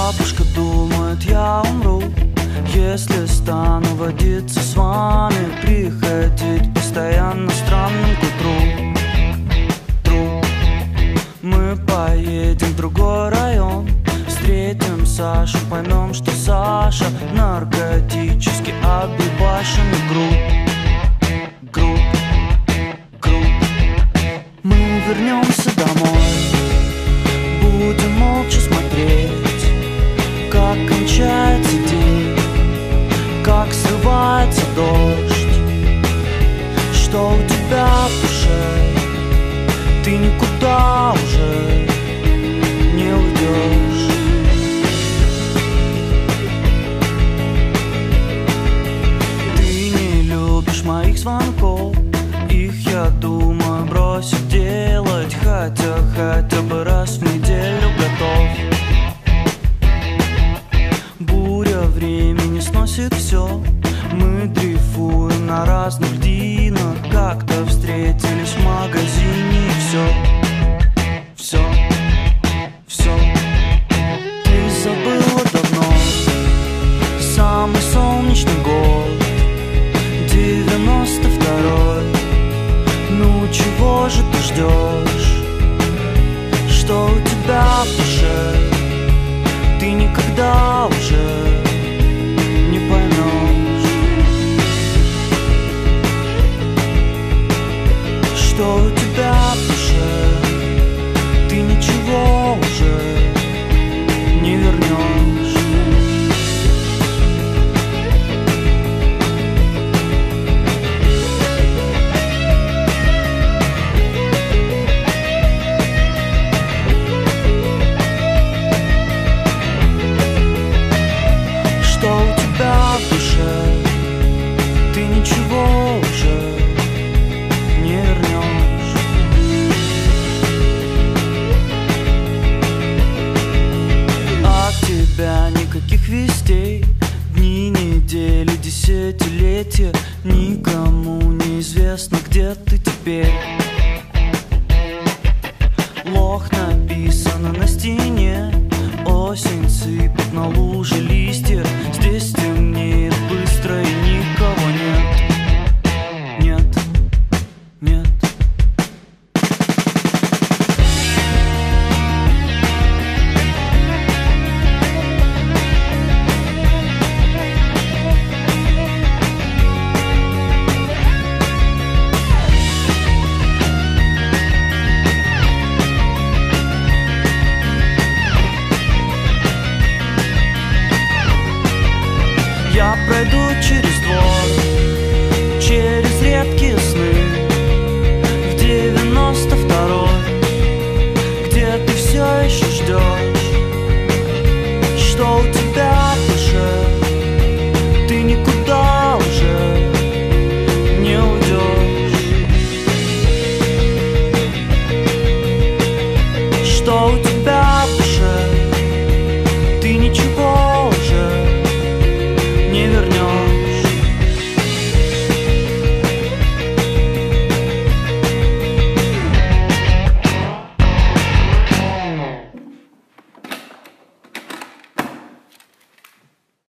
бабушка думает, я умру, если стану водиться с вами, приходить постоянно странным к утру. Мы поедем в другой район, встретим Сашу, поймем, что Саша наркотически объебашенный груб. Мы вернемся домой, будем молча смотреть, как кончается день, как срывается дождь. Что у тебя в душе? Ты никуда уже не уйдешь. Ты не любишь моих звонков, их, я думаю, бросить делать, хотя бы раз в неделю готов. Буря времени сносит все, мы дрейфуем на разных льдинах, как-то встретились в магазине и все. Ты забыла давно самый солнечный год, 92-й. Ну чего же ты ждешь? Что у тебя в душе?